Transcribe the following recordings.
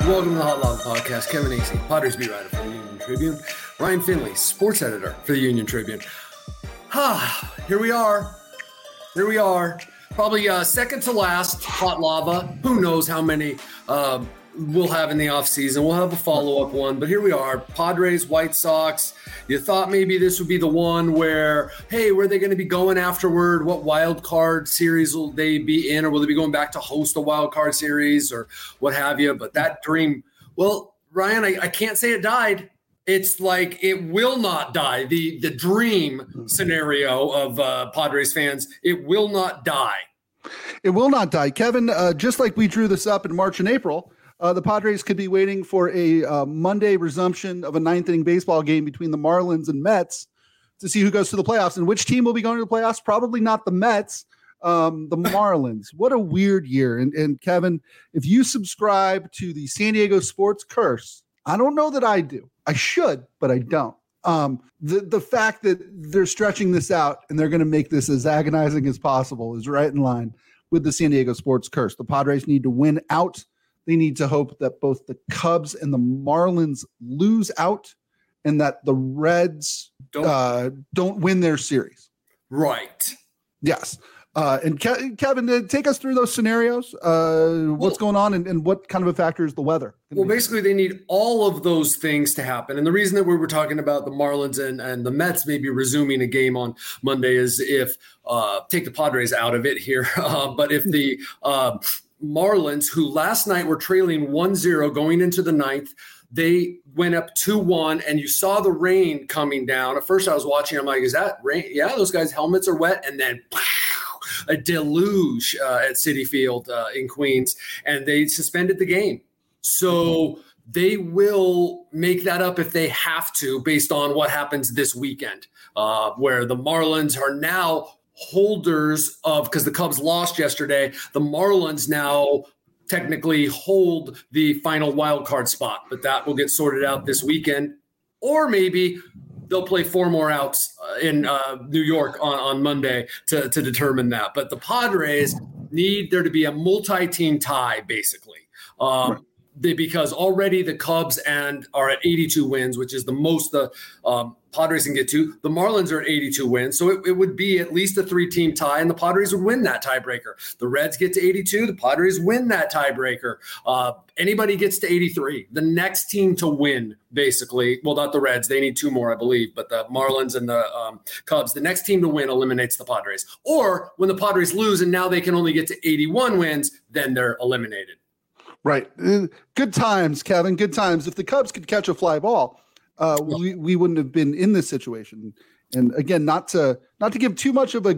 Welcome to the Hot Lava Podcast. Kevin Acey, Padres beat writer for the Union Tribune. Ryan Finley, sports editor for the Union Tribune. Here we are. Probably second to last Hot Lava. Who knows how many we'll have in the offseason. We'll have a follow-up one, but here we are. Padres, White Sox. You thought maybe this would be the one where, hey, where are they going to be going afterward? What wild card series will they be in? Or will they be going back to host a wild card series or what have you? But that dream, well, Ryan, I can't say it died. It's like it will not die. The dream scenario of Padres fans, it will not die. It will not die. Kevin, just like we drew this up in March and April, the Padres could be waiting for a Monday resumption of a ninth inning baseball game between the Marlins and Mets to see who goes to the playoffs. And which team will be going to the playoffs? Probably not the Mets, the Marlins. What a weird year. And Kevin, if you subscribe to the San Diego sports curse, I don't know that I do. I should, but I don't. The fact that they're stretching this out and they're going to make this as agonizing as possible is right in line with the San Diego sports curse. The Padres need to win out. They need to hope that both the Cubs and the Marlins lose out and that the Reds don't win their series. Right. Yes. And Kevin, take us through those scenarios. What's going on and what kind of a factor is the weather? Well, basically, they need all of those things to happen. And the reason that we were talking about the Marlins and the Mets maybe resuming a game on Monday is if take the Padres out of it here. But if the Marlins, who last night were trailing 1-0 going into the ninth, they went up 2-1, and you saw the rain coming down. At first I was watching, I'm like, is that rain? Yeah, those guys' helmets are wet. And then a deluge at Citi Field in Queens, and they suspended the game. So they will make that up if they have to, based on what happens this weekend, where the Marlins are now holders of, because the Cubs lost yesterday, the Marlins now technically hold the final wild card spot, but that will get sorted out this weekend. Or maybe they'll play 4 more outs in New York on Monday to determine that. But the Padres need there to be a multi-team tie, basically. Because already the Cubs are at 82 wins, which is the most the Padres can get to. The Marlins are at 82 wins, so it would be at least a 3-team tie, and the Padres would win that tiebreaker. The Reds get to 82, the Padres win that tiebreaker. Anybody gets to 83. The next team to win, basically, well, not the Reds, they need 2 more, I believe, but the Marlins and the Cubs, the next team to win eliminates the Padres. Or when the Padres lose and now they can only get to 81 wins, then they're eliminated. Right. Good times, Kevin. Good times. If the Cubs could catch a fly ball, we wouldn't have been in this situation. And again, not to give too much of a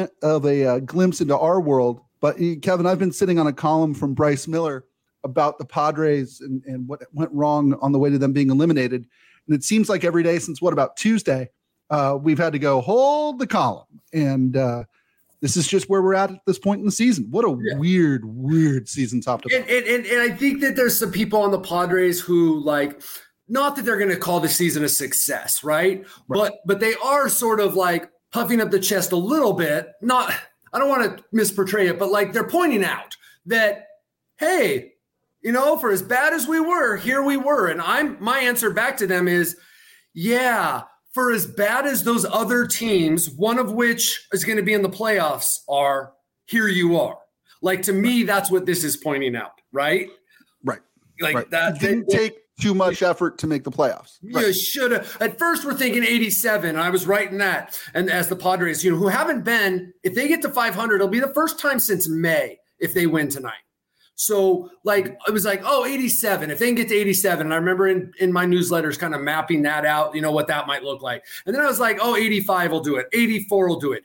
glimpse into our world, but Kevin, I've been sitting on a column from Bryce Miller about the Padres and what went wrong on the way to them being eliminated. And it seems like every day since about Tuesday, we've had to go hold the column. And this is just where we're at this point in the season. What a weird season top to bottom. And I think that there's some people on the Padres who not that they're going to call the season a success, right? But they are sort of like puffing up the chest a little bit. I don't want to misportray it, but they're pointing out that, hey, for as bad as we were, here we were. And my answer back to them is, yeah, for as bad as those other teams, one of which is going to be in the playoffs, are, here you are. To me, that's what this is pointing out, right? Right. That it didn't take too much effort to make the playoffs. You should have. At first, we're thinking 87. I was writing that. And as the Padres, who haven't been, if they get to 500, it'll be the first time since May if they win tonight. So it was 87. If they can get to 87, and I remember in my newsletters kind of mapping that out, what that might look like. And then I was 85 will do it. 84 will do it.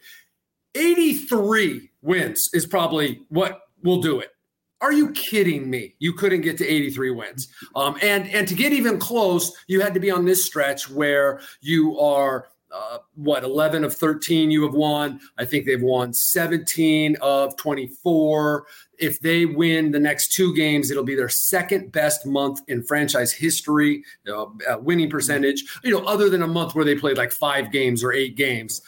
83 wins is probably what will do it. Are you kidding me? You couldn't get to 83 wins. And to get even close, you had to be on this stretch where you are 11 of 13 you have won. I think they've won 17 of 24. If they win the next 2 games, it'll be their second best month in franchise history, winning percentage, other than a month where they played 5 games or 8 games,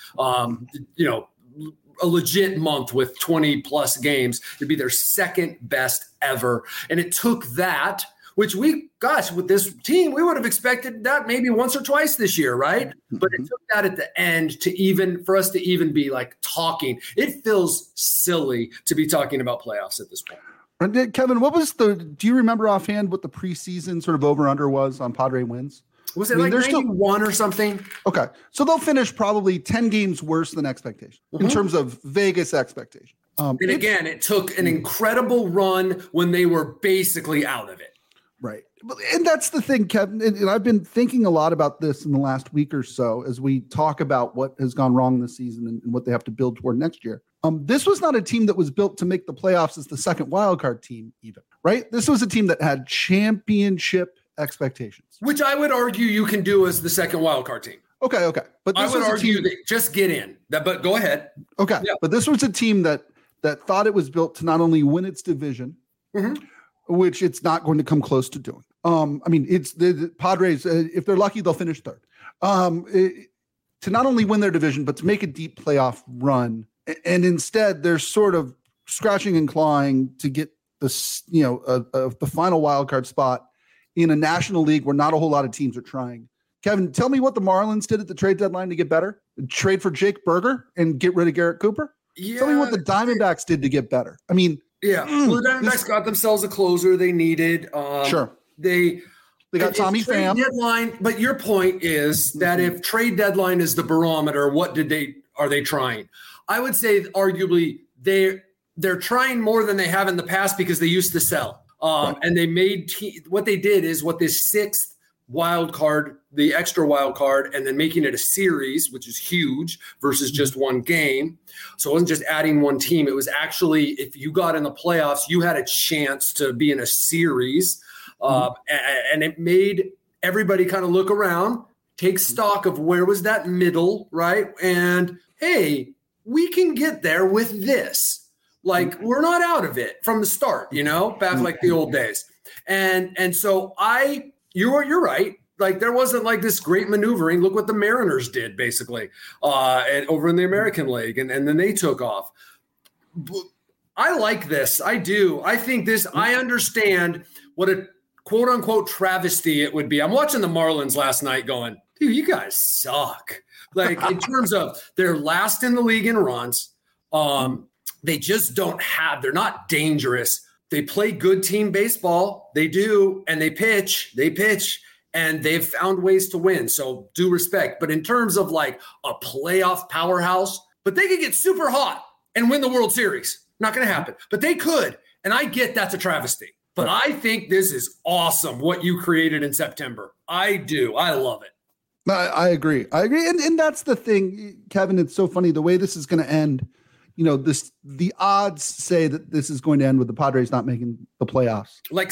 a legit month with 20 plus games. It'd be their second best ever. And it took that which with this team, we would have expected that maybe once or twice this year, right? But it took that at the end for us to even be like talking. It feels silly to be talking about playoffs at this point. And Kevin, do you remember offhand what the preseason sort of over-under was on Padre wins? Was it like 91 or something? Okay. So they'll finish probably 10 games worse than expectation in terms of Vegas expectation. And again, it took an incredible run when they were basically out of it. Right. And that's the thing, Kevin. And I've been thinking a lot about this in the last week or so as we talk about what has gone wrong this season and what they have to build toward next year. This was not a team that was built to make the playoffs as the second wildcard team even, right? This was a team that had championship expectations. Which I would argue you can do as the second wildcard team. Okay. But I would argue that just get in. But go ahead. Okay. Yeah. But this was a team that thought it was built to not only win its division, which it's not going to come close to doing. It's the Padres, if they're lucky, they'll finish third. To not only win their division, but to make a deep playoff run. And instead, they're sort of scratching and clawing to get this, the final wild card spot in a national league where not a whole lot of teams are trying. Kevin, tell me what the Marlins did at the trade deadline to get better. Trade for Jake Berger and get rid of Garrett Cooper. Yeah. Tell me what the Diamondbacks did to get better. Well, the Diamondbacks got themselves a closer they needed. Sure. They got Tommy Pham. Deadline, but your point is that if trade deadline is the barometer, are they trying? I would say arguably they're trying more than they have in the past because they used to sell. And they made what they did is what this sixth wild card, the extra wild card, and then making it a series, which is huge versus just one game. So it wasn't just adding one team. It was actually, if you got in the playoffs, you had a chance to be in a series. And it made everybody kind of look around, take stock of where was that middle, right? And hey, we can get there with this. Like, we're not out of it from the start, back like the old days. And so you're right. Like, there wasn't like this great maneuvering. Look what the Mariners did, basically, and over in the American League, and then they took off. I like this. I do. I think this. I understand what a quote unquote travesty it would be. I'm watching the Marlins last night, going, dude, you guys suck. Like, in terms of they're last in the league in runs. They just don't have. They're not dangerous. They play good team baseball. They do, and they pitch. And they've found ways to win. So due respect. But in terms of like a playoff powerhouse, but they could get super hot and win the World Series. Not going to happen, but they could. And I get that's a travesty. But I think this is awesome what you created in September. I do. I love it. I agree. And that's the thing, Kevin. It's so funny the way this is going to end. The odds say that this is going to end with the Padres not making the playoffs. Like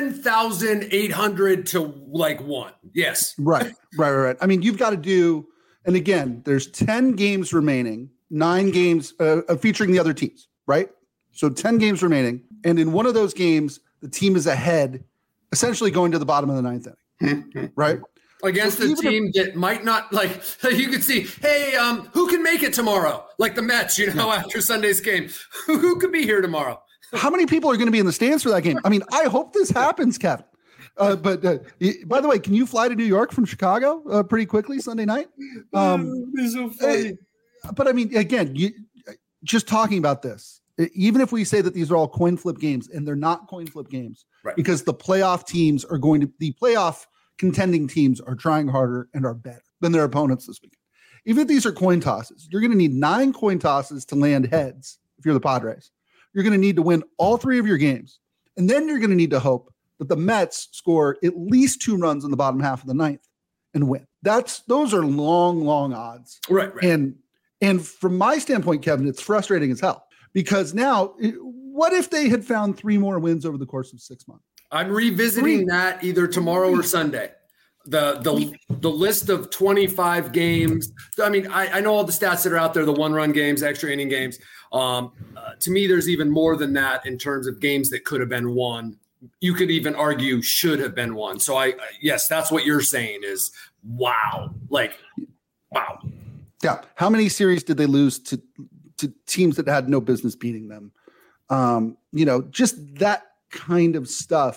7,800 to like 1. Yes. Right. I mean, you've got to do, and again, there's 10 games remaining, 9 games featuring the other teams, right? So 10 games remaining. And in one of those games, the team is ahead, essentially going to the bottom of the 9th inning, right? Against a team that might not, like, you could see, hey, who can make it tomorrow? Like the Mets, after Sunday's game. Who could be here tomorrow? How many people are going to be in the stands for that game? I mean, I hope this happens, Kevin. But by the way, can you fly to New York from Chicago pretty quickly Sunday night? It's so funny. But I mean, again, just talking about this, even if we say that these are all coin flip games, and they're not coin flip games, right? Because the playoff teams are going to the playoff contending teams are trying harder and are better than their opponents this weekend. Even if these are coin tosses, you're going to need 9 coin tosses to land heads if you're the Padres. You're going to need to win all 3 of your games. And then you're going to need to hope that the Mets score at least 2 runs in the bottom half of the 9th and win. Those are long odds. Right. And from my standpoint, Kevin, it's frustrating as hell because now what if they had found 3 more wins over the course of 6 months? I'm revisiting that either tomorrow or Sunday. The list of 25 games. I mean, I know all the stats that are out there, the 1-run games, extra inning games. To me, there's even more than that in terms of games that could have been won. You could even argue should have been won. So yes, that's what you're saying is wow. Like, wow. Yeah. How many series did they lose to teams that had no business beating them? Just that kind of stuff.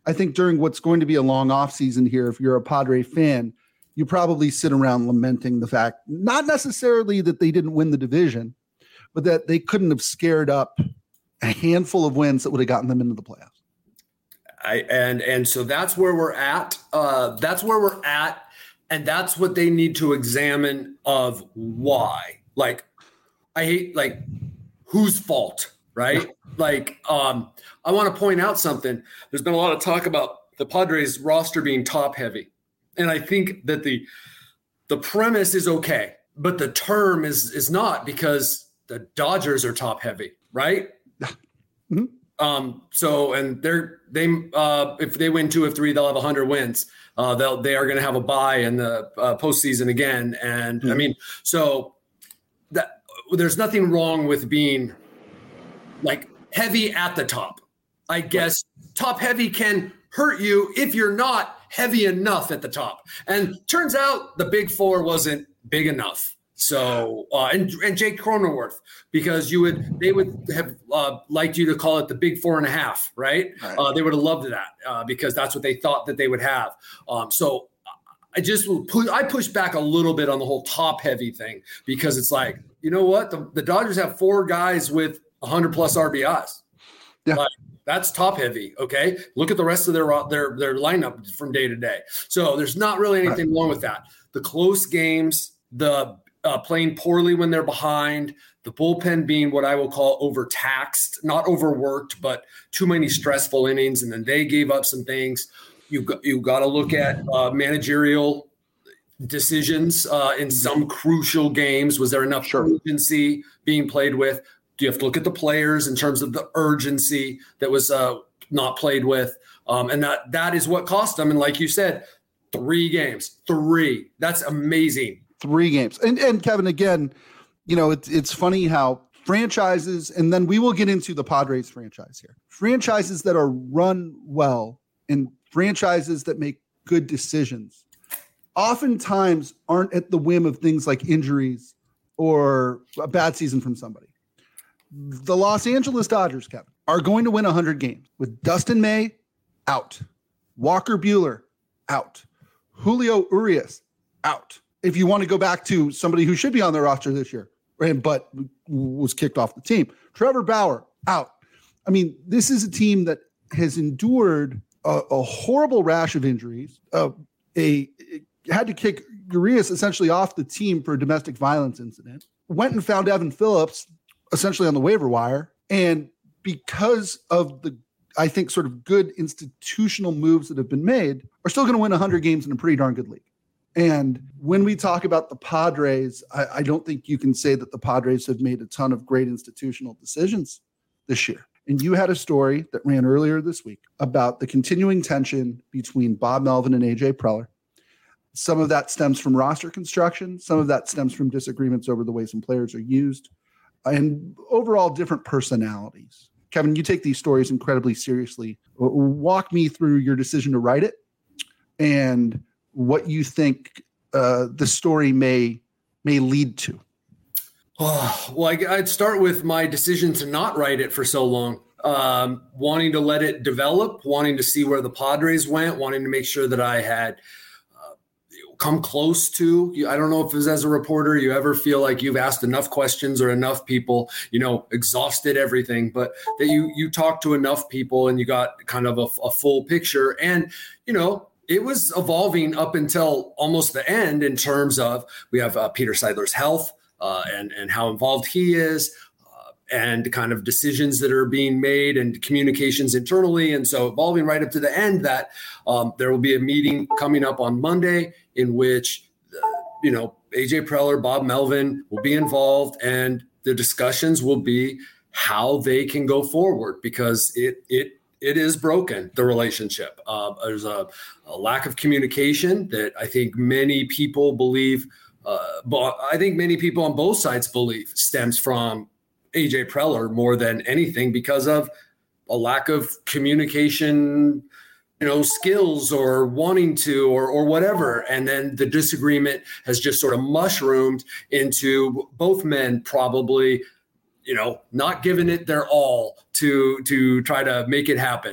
I think during what's going to be a long offseason here, if you're a Padre fan, you probably sit around lamenting the fact, not necessarily that they didn't win the division, but that they couldn't have scared up a handful of wins that would have gotten them into the playoffs. And so that's where we're at. And that's what they need to examine of why. Like, I hate, like, whose fault, right? Like, I want to point out something. There's been a lot of talk about the Padres roster being top heavy. And I think that the premise is okay, but the term is not, because the Dodgers are top heavy, right? Mm-hmm. So, and they if they win 2 of 3, they'll have 100 wins. They are going to have a bye in the postseason again. And I mean, so that there's nothing wrong with being like heavy at the top. I guess top heavy can hurt you if you're not heavy enough at the top. And turns out the big four wasn't big enough. So, and Jake Cronenworth, because they would have liked you to call it the big 4.5, right? They would have loved that because that's what they thought that they would have. So I push back a little bit on the whole top heavy thing, because it's like, you know what? The Dodgers have 4 guys with 100 plus RBIs. Yeah. That's top heavy. Okay. Look at the rest of their lineup from day to day. So there's not really anything wrong with that. The close games, the playing poorly when they're behind, the bullpen being what I will call overtaxed, not overworked, but too many stressful innings. And then they gave up some things. You got to look at managerial decisions in some crucial games. Was there enough urgency being played with? Do you have to look at the players in terms of the urgency that was not played with? And that is what cost them. And like you said, 3 games. That's amazing. 3 games. And Kevin, again, you know, it's funny how franchises, and then we will get into the Padres franchise here. Franchises that are run well and franchises that make good decisions oftentimes aren't at the whim of things like injuries or a bad season from somebody. The Los Angeles Dodgers, Kevin, are going to win 100 games with Dustin May out, Walker Buehler out, Julio Urias out. If you want to go back to somebody who should be on their roster this year, right, but was kicked off the team, Trevor Bauer out. I mean, this is a team that has endured a horrible rash of injuries. Had to kick Urias essentially off the team for a domestic violence incident. Went and found Evan Phillips essentially on the waiver wire. And because of the, I think, sort of good institutional moves that have been made, are still going to win 100 games in a pretty darn good league. And when we talk about the Padres, I don't think you can say that the Padres have made a ton of great institutional decisions this year. And you had a story that ran earlier this week about the continuing tension between Bob Melvin and AJ Preller. Some of that stems from roster construction. Some of that stems from disagreements over the way some players are used, and overall different personalities. Kevin, you take these stories incredibly seriously. Walk me through your decision to write it and what you think the story may lead to. Oh, well, I'd start with my decision to not write it for so long, wanting to let it develop, wanting to see where the Padres went, wanting to make sure that I had come close to. I don't know if as a reporter you ever feel like you've asked enough questions or enough people, exhausted everything, but that you talked to enough people and you got kind of a full picture. And, it was evolving up until almost the end in terms of we have Peter Seidler's health and how involved he is and kind of decisions that are being made and communications internally. And so evolving right up to the end that there will be a meeting coming up on Monday in which, AJ Preller, Bob Melvin will be involved, and the discussions will be how they can go forward, because it is broken, the relationship. There's a lack of communication that I think many people believe, but I think many people on both sides believe stems from AJ Preller more than anything, because of a lack of communication, skills or wanting to or whatever. And then the disagreement has just sort of mushroomed into both men probably, not giving it their all to try to make it happen.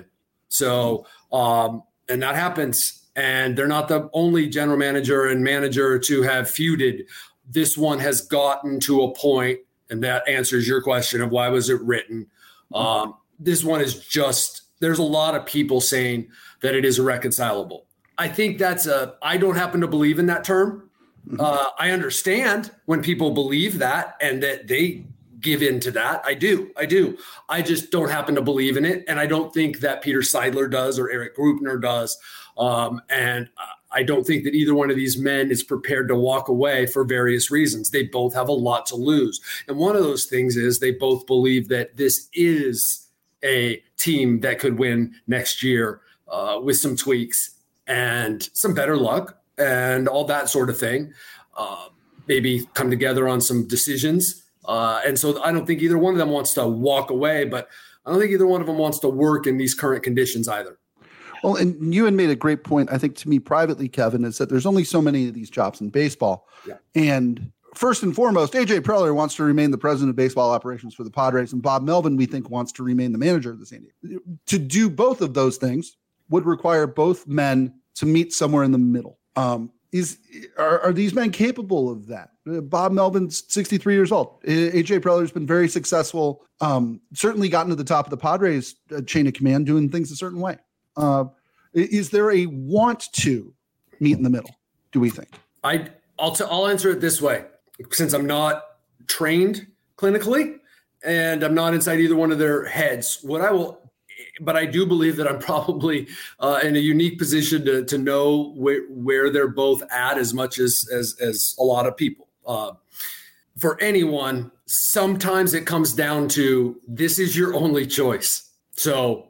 So, and that happens. And they're not the only general manager and manager to have feuded. This one has gotten to a point, and that answers your question of why was it written. This one is just, there's a lot of people saying that it is irreconcilable. I think I don't happen to believe in that term. I understand when people believe that and that they give in to that. I do. I just don't happen to believe in it. And I don't think that Peter Seidler does or Eric Grupner does. And I don't think that either one of these men is prepared to walk away for various reasons. They both have a lot to lose. And one of those things is they both believe that this is a team that could win next year with some tweaks and some better luck and all that sort of thing. Maybe come together on some decisions. And so I don't think either one of them wants to walk away, but I don't think either one of them wants to work in these current conditions either. Well, and you had made a great point, I think, to me privately, Kevin, is that there's only so many of these jobs in baseball. Yeah. And first and foremost, AJ Preller wants to remain the president of baseball operations for the Padres, and Bob Melvin, we think, wants to remain the manager of the San Diego. To do both of those things would require both men to meet somewhere in the middle. Are these men capable of that? Bob Melvin's 63 years old. AJ Preller's been very successful, certainly gotten to the top of the Padres chain of command, doing things a certain way. Is there a want to meet in the middle, do we think? I'll answer it this way. Since I'm not trained clinically and I'm not inside either one of their heads, but I do believe that I'm probably in a unique position to know where they're both at as much as a lot of people. For anyone, sometimes it comes down to this is your only choice. So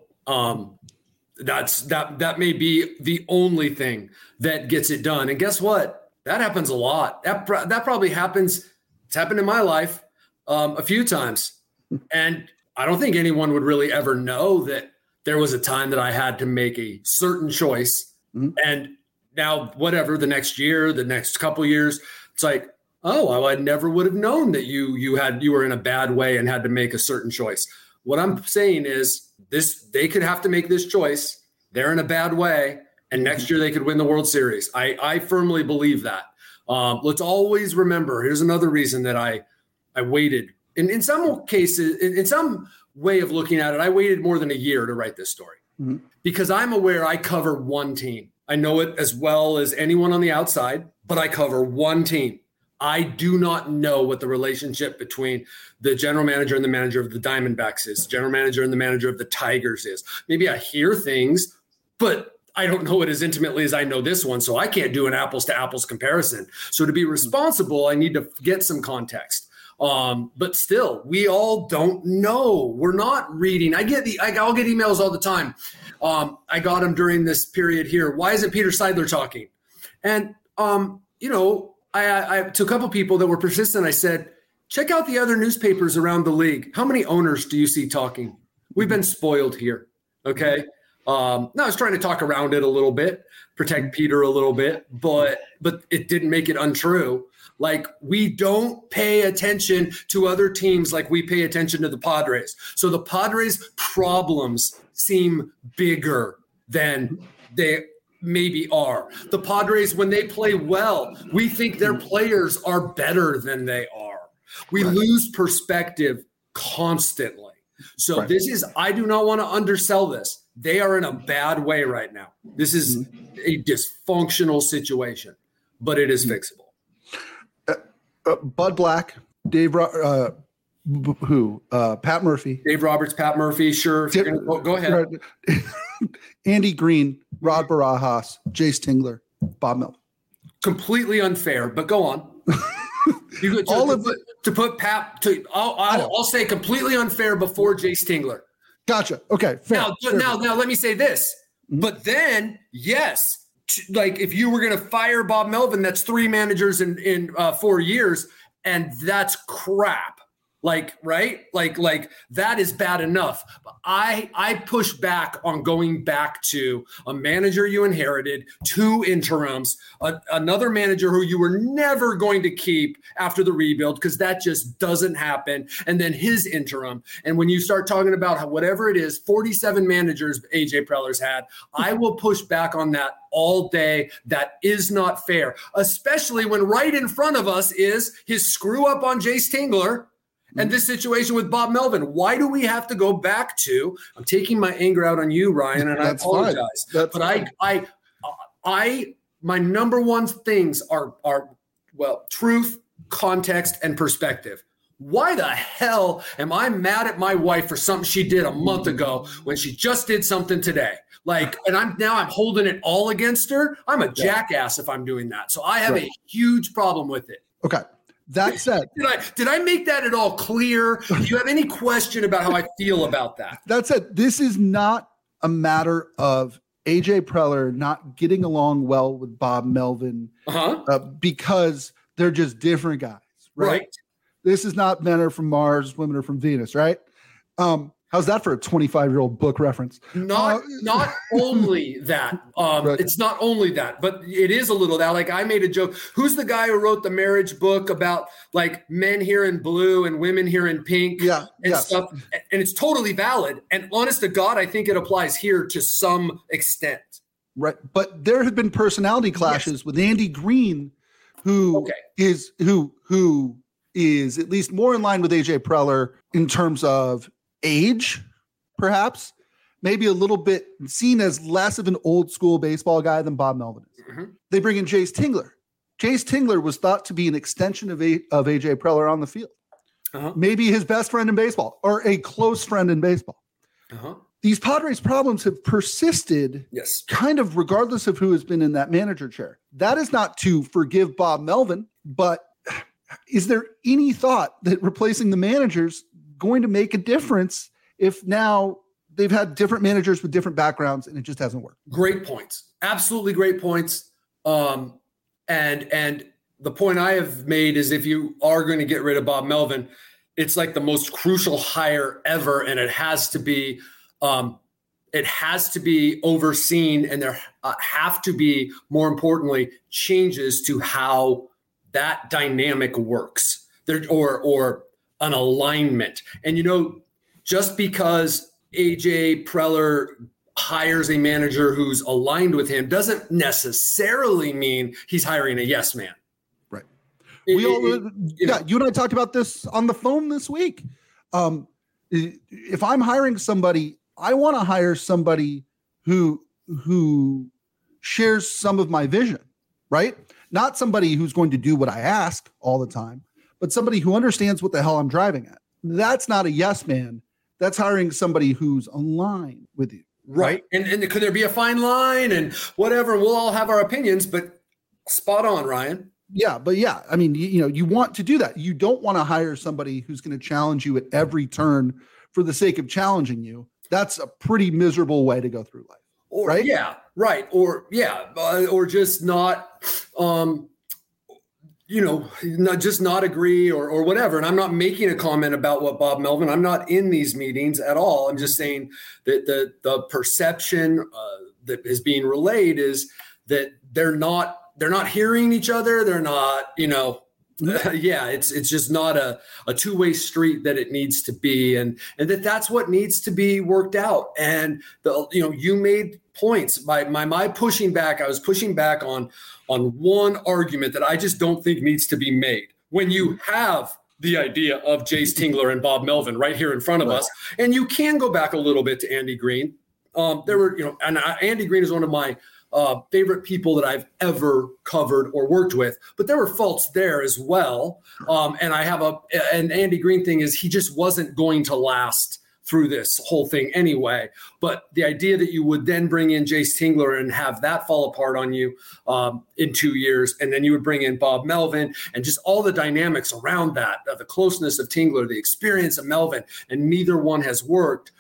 that may be the only thing that gets it done. And guess what? That happens a lot. That probably happens. It's happened in my life a few times. And I don't think anyone would really ever know that there was a time that I had to make a certain choice. Mm-hmm. And now, whatever, the next year, the next couple years, it's like, oh, well, I never would have known that you were in a bad way and had to make a certain choice. What I'm saying is they could have to make this choice. They're in a bad way. And next year they could win the World Series. I firmly believe that. Let's always remember, here's another reason that I waited. In some cases, in some way of looking at it, I waited more than a year to write this story. Mm-hmm. Because I'm aware I cover one team. I know it as well as anyone on the outside, but I cover one team. I do not know what the relationship between the general manager and the manager of the Diamondbacks is, general manager and the manager of the Tigers is. Maybe I hear things, but I don't know it as intimately as I know this one, so I can't do an apples to apples comparison. So to be responsible, I need to get some context. But still, we all don't know. We're not reading. I'll get emails all the time. I got them during this period here. Why isn't Peter Seidler talking? And, I to a couple people that were persistent, I said, check out the other newspapers around the league. How many owners do you see talking? We've been spoiled here. Okay. No, I was trying to talk around it a little bit, protect Peter a little bit, but it didn't make it untrue. Like, we don't pay attention to other teams like we pay attention to the Padres. So the Padres' problems seem bigger than they maybe are. The Padres, when they play well, we think their players are better than they are. We lose perspective constantly. So I do not want to undersell this. They are in a bad way right now. This is a dysfunctional situation, but it is fixable. Bud Black, Pat Murphy. Dave Roberts, Pat Murphy, sure. Go ahead. Andy Green, Rod Barajas, Jace Tingler, Bob Melvin. Completely unfair, but go on. I'll say completely unfair before Jace Tingler. Gotcha. Okay. Fair. Now, let me say this. But then, yes, like if you were going to fire Bob Melvin, that's 3 managers in 4 years, and that's crap. right? Like that is bad enough. But I push back on going back to a manager you inherited, 2 interims, another manager who you were never going to keep after the rebuild, because that just doesn't happen, and then his interim. And when you start talking about whatever it is, 47 managers AJ Preller's had, I will push back on that all day. That is not fair, especially when right in front of us is his screw up on Jace Tingler and this situation with Bob Melvin. Why do we have to go back to? I'm taking my anger out on you, Ryan, and I apologize. But my number one things are truth, context, and perspective. Why the hell am I mad at my wife for something she did a month ago when she just did something today? And I'm holding it all against her. I'm a jackass if I'm doing that. So I have a huge problem with it. Okay. That said, did I make that at all clear? Do you have any question about how I feel about that? That said, this is not a matter of AJ Preller not getting along well with Bob Melvin because they're just different guys, right? This is not men are from Mars, women are from Venus, right? How's that for a 25-year-old book reference? Not only that. It's not only that, but it is a little that. Like I made a joke. Who's the guy who wrote the marriage book about like men here in blue and women here in pink and stuff? And it's totally valid. And honest to God, I think it applies here to some extent. Right. But there have been personality clashes with Andy Green, who is at least more in line with AJ Preller in terms of age, perhaps, maybe a little bit seen as less of an old school baseball guy than Bob Melvin is. Mm-hmm. They bring in Jace Tingler. Jace Tingler was thought to be an extension of AJ Preller on the field. Maybe his best friend in baseball or a close friend in baseball. These Padres problems have persisted kind of regardless of who has been in that manager chair. That is not to forgive Bob Melvin, but is there any thought that replacing the managers going to make a difference if now they've had different managers with different backgrounds and it just hasn't worked? Great points. Absolutely great points. And the point I have made is if you are going to get rid of Bob Melvin, it's like the most crucial hire ever. And it has to be overseen, and there have to be, more importantly, changes to how that dynamic works there, or an alignment. And, just because AJ Preller hires a manager who's aligned with him doesn't necessarily mean he's hiring a yes man. Right. You and I talked about this on the phone this week. If I'm hiring somebody, I want to hire somebody who shares some of my vision, right? Not somebody who's going to do what I ask all the time, but somebody who understands what the hell I'm driving at. That's not a yes man. That's hiring somebody who's aligned with you. Right. And could there be a fine line and whatever? We'll all have our opinions, but spot on, Ryan. Yeah. But I mean, you want to do that. You don't want to hire somebody who's going to challenge you at every turn for the sake of challenging you. That's a pretty miserable way to go through life. Right. Yeah. Right. Or just not, not agree or whatever. And I'm not making a comment about what Bob Melvin, I'm not in these meetings at all. I'm just saying that the perception that is being relayed is that they're not hearing each other. They're not, it's just not a two-way street that it needs to be. And that's what needs to be worked out. And you made points by my pushing back. I was pushing back on one argument that I just don't think needs to be made. When you have the idea of Jace Tingler and Bob Melvin right here in front of us, and you can go back a little bit to Andy Green. Andy Green is one of my favorite people that I've ever covered or worked with, but there were faults there as well. And I have an Andy Green thing is he just wasn't going to last through this whole thing anyway. But the idea that you would then bring in Jace Tingler and have that fall apart on you in 2 years, and then you would bring in Bob Melvin and just all the dynamics around that, the closeness of Tingler, the experience of Melvin, and neither one has worked.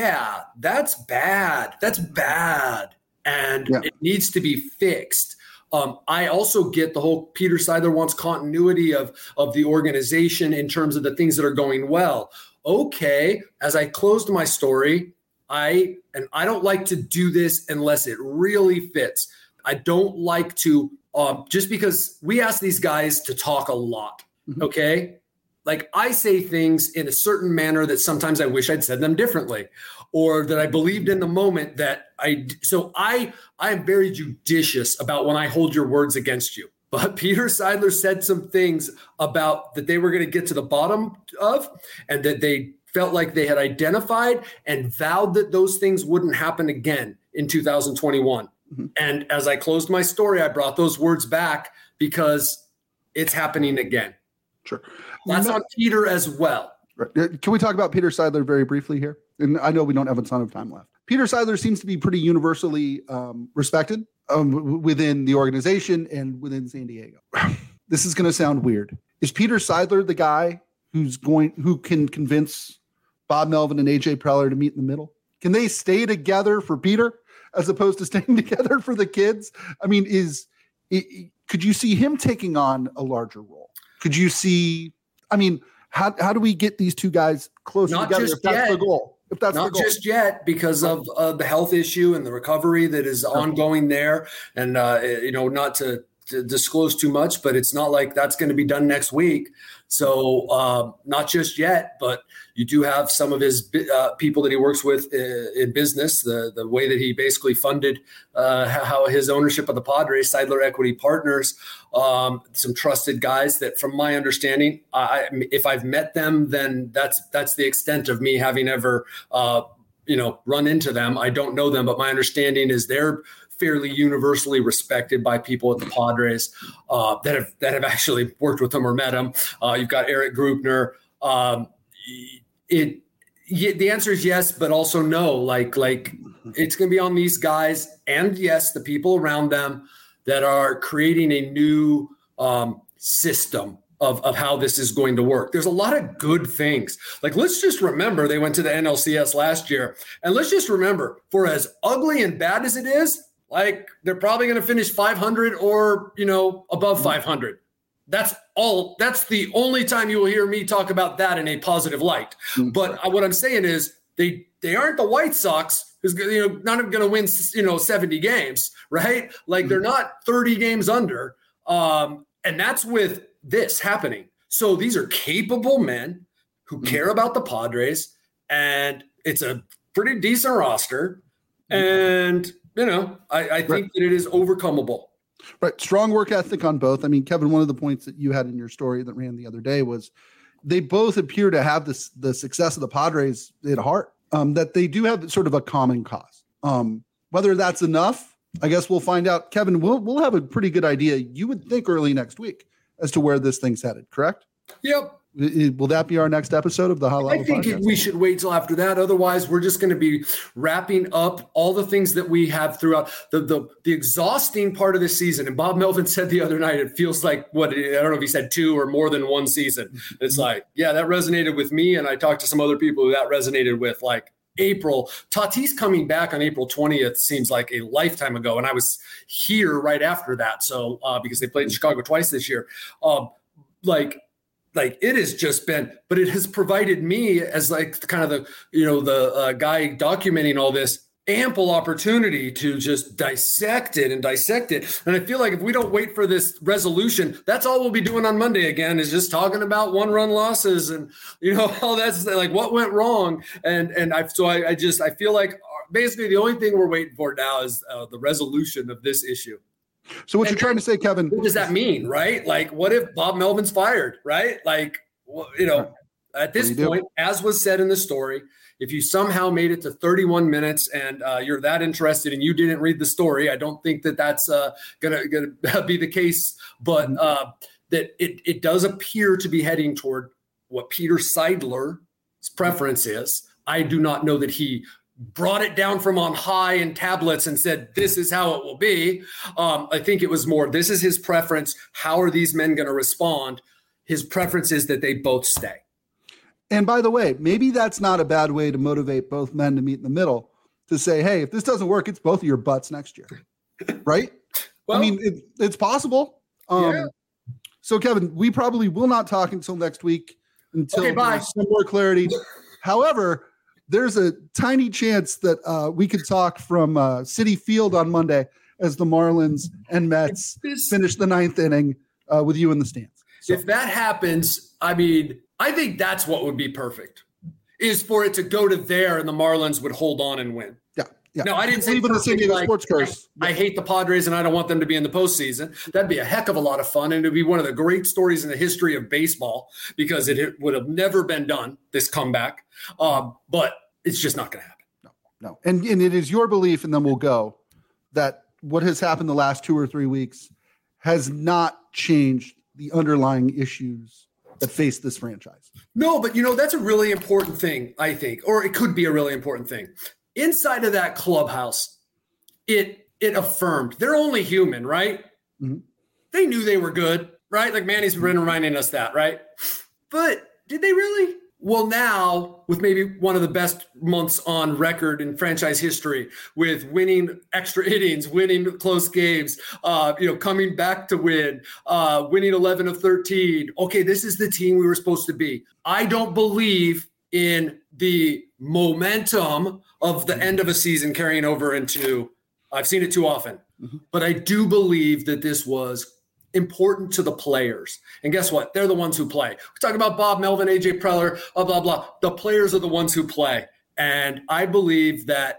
That's bad. That's bad. And it needs to be fixed. I also get the whole Peter Seidler wants continuity of the organization in terms of the things that are going well. Okay, as I closed my story, I don't like to do this unless it really fits. I don't like to just because we ask these guys to talk a lot. Okay. Like I say things in a certain manner that sometimes I wish I'd said them differently, or that I believed in the moment that I am very judicious about when I hold your words against you. But Peter Seidler said some things about that they were going to get to the bottom of, and that they felt like they had identified and vowed that those things wouldn't happen again in 2021. And as I closed my story, I brought those words back because it's happening again. Sure. That's on Peter as well. Right. Can we talk about Peter Seidler very briefly here? And I know we don't have a ton of time left. Peter Seidler seems to be pretty universally respected within the organization and within San Diego. This is going to sound weird. Is Peter Seidler the guy who can convince Bob Melvin and AJ Preller to meet in the middle? Can they stay together for Peter as opposed to staying together for the kids? I mean, could you see him taking on a larger role? Could you see? I mean, how do we get these two guys closer together if that's the goal? If that's not just yet, because of the health issue and the recovery that is ongoing there, and not to disclose too much, but it's not like that's going to be done next week. So not just yet, but you do have some of his people that he works with in business, the way that he basically funded how his ownership of the Padres, Seidler Equity Partners, some trusted guys that from my understanding, if I've met them, then that's the extent of me having ever run into them. I don't know them, but my understanding is they're fairly universally respected by people at the Padres that have actually worked with him or met him. You've got Eric Grupner. The answer is yes, but also no. Like it's going to be on these guys, and yes, the people around them that are creating a new system of how this is going to work. There's a lot of good things. Like, let's just remember they went to the NLCS last year, and let's just remember, for as ugly and bad as it is, like they're probably going to finish 500 or, above 500. That's all. That's the only time you will hear me talk about that in a positive light. But what I'm saying is they aren't the White Sox who's not going to win 70 games, right? Like they're not 30 games under, and that's with this happening. So these are capable men who care about the Padres, and it's a pretty decent roster, and I think that it is overcomable. Right. Strong work ethic on both. I mean, Kevin, one of the points that you had in your story that ran the other day was they both appear to have the success of the Padres at heart, that they do have sort of a common cause. Whether that's enough, I guess we'll find out. Kevin, we'll have a pretty good idea, you would think, early next week as to where this thing's headed, correct? Yep. Will that be our next episode of the High Level Podcast? I think we should wait till after that. Otherwise, we're just going to be wrapping up all the things that we have throughout the exhausting part of the season. And Bob Melvin said the other night, it feels like I don't know if he said 2 or more than one season. It's like, yeah, that resonated with me. And I talked to some other people who that resonated with, like April. Tatis coming back on April 20th seems like a lifetime ago. And I was here right after that. So because they played in Chicago twice this year, like it has just been, but it has provided me as like kind of the guy documenting all this ample opportunity to just dissect it. And I feel like if we don't wait for this resolution, that's all we'll be doing on Monday again, is just talking about 1-run losses and, all that's like what went wrong. And I feel like basically the only thing we're waiting for now is the resolution of this issue. So what you're trying to say, Kevin, what does that mean, right? Like, what if Bob Melvin's fired, right? Like, at this point, as was said in the story, if you somehow made it to 31 minutes and you're that interested and you didn't read the story, I don't think that that's gonna be the case, but that it does appear to be heading toward what Peter Seidler's preference is. I do not know that he brought it down from on high in tablets and said, this is how it will be. I think it was more, this is his preference. How are these men going to respond? His preference is that they both stay. And by the way, maybe that's not a bad way to motivate both men to meet in the middle, to say, hey, if this doesn't work, it's both of your butts next year. Right? I mean, it's possible. Yeah. So, Kevin, we probably will not talk until next week until there's some more clarity. However, there's a tiny chance that we could talk from Citi Field on Monday as the Marlins and Mets finish the 9th inning with you in the stands. So. If that happens, I mean, I think that's what would be perfect, is for it to go to there and the Marlins would hold on and win. Yeah. No, I didn't say sports curse. I hate the Padres and I don't want them to be in the postseason. That'd be a heck of a lot of fun, and it'd be one of the great stories in the history of baseball because it would have never been done, this comeback. But it's just not going to happen. No. And it is your belief, and then we'll go, that what has happened the last 2 or 3 weeks has not changed the underlying issues that face this franchise. No, but that's a really important thing, I think, or it could be a really important thing. Inside of that clubhouse, it affirmed they're only human, right? Mm-hmm. They knew they were good, right? Like Manny's been reminding us that, right? But did they really? Well, now with maybe one of the best months on record in franchise history, with winning extra innings, winning close games, coming back to win, winning 11 of 13. Okay, this is the team we were supposed to be. I don't believe in the momentum of the end of a season carrying over into, I've seen it too often, but I do believe that this was important to the players. And guess what? They're the ones who play. We talk about Bob Melvin, AJ Preller, blah, blah, blah. The players are the ones who play. And I believe that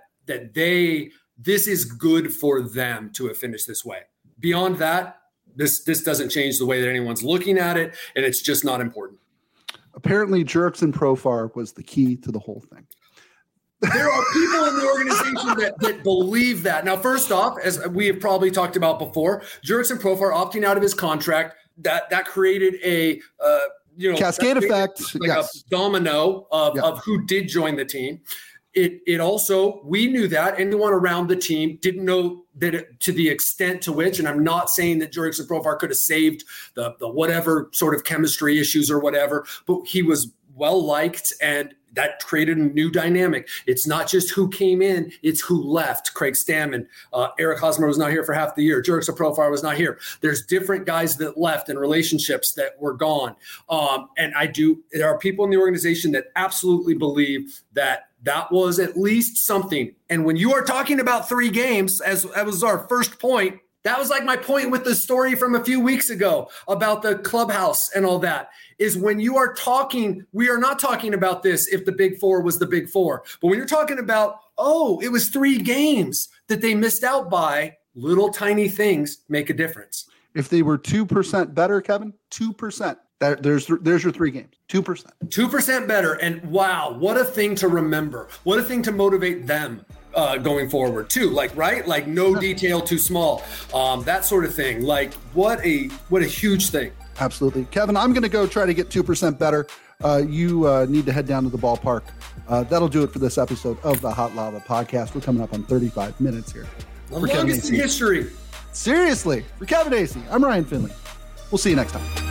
this is good for them to have finished this way. Beyond that, this doesn't change the way that anyone's looking at it, and it's just not important. Apparently, Jurickson Profar was the key to the whole thing. There are people in the organization that believe that. Now, first off, as we have probably talked about before, Jurickson Profar opting out of his contract, that created a cascade effect, a domino of who did join the team. It also, we knew that anyone around the team didn't know that to the extent to which, and I'm not saying that Jurickson Profar could have saved the whatever sort of chemistry issues or whatever, but he was well liked, and that created a new dynamic. It's not just who came in, it's who left. Craig Stammen, Eric Hosmer was not here for half the year. Jurickson Profar was not here. There's different guys that left and relationships that were gone. And there are people in the organization that absolutely believe that was at least something. And when you are talking about 3 games, as was our first point, that was like my point with the story from a few weeks ago about the clubhouse and all that, is when you are talking, we are not talking about this if the Big Four was the Big Four. But when you're talking about, it was 3 games that they missed out by, little tiny things make a difference. If they were 2% better, Kevin, 2%. There's your 3 games, 2%. 2% better. And wow, what a thing to remember. What a thing to motivate them. Going forward too, like no detail too small, that sort of thing. Like what a huge thing. Absolutely. Kevin, I'm going to go try to get 2% better. You need to head down to the ballpark. That'll do it for this episode of the Hot Lava Podcast. We're coming up on 35 minutes here. The longest in history. Seriously. For Kevin Acee, I'm Ryan Finley. We'll see you next time.